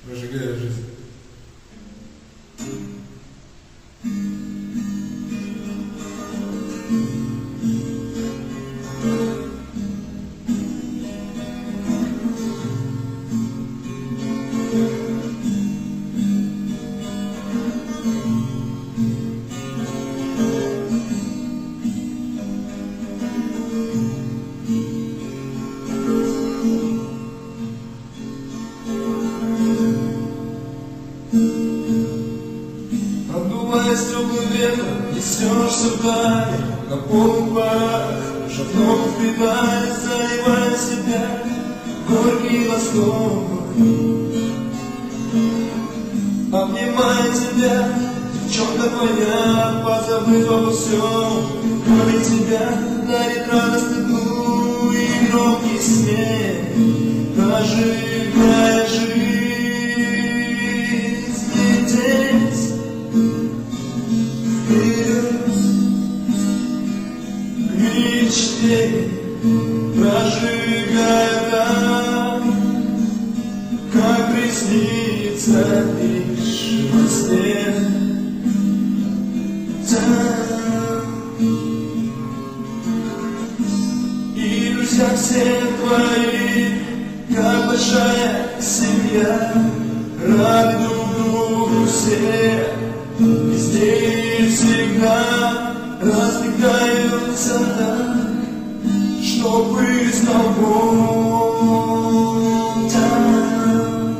прожигая жизнь. Обдуваясь теплым ветром, несешься вдаль, на полных парах, шагнув впитая, заливая себя, горький восток. Обнимая тебя, девчонка твоя, позабыв обо всем, кроме тебя, дарит радость одну и громкий смех, прожигая жизнь здесь. Мечты, прожигая там, как приснится лишь во сне. Там. И друзья все твои, как большая семья, рады друг другу все, везде и всегда. Разбегаются так, чтобы снова там.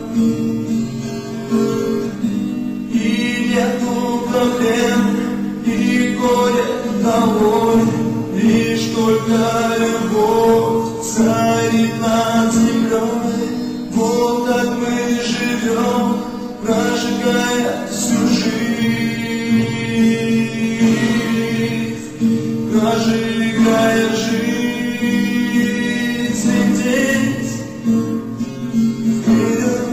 И нету проблем, и горе домой, лишь только любовь царит над землей. Вот так мы живем, прожигая всю жизнь. Прожигая жизнь здесь, вперед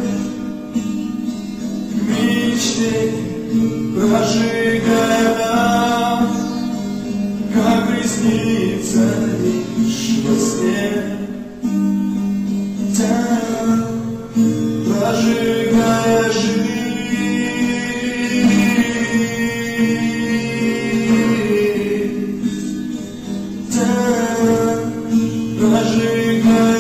к мечте, прожигая нас, как приснится лишь во сне. Там, прожигая жизнь. Прожигая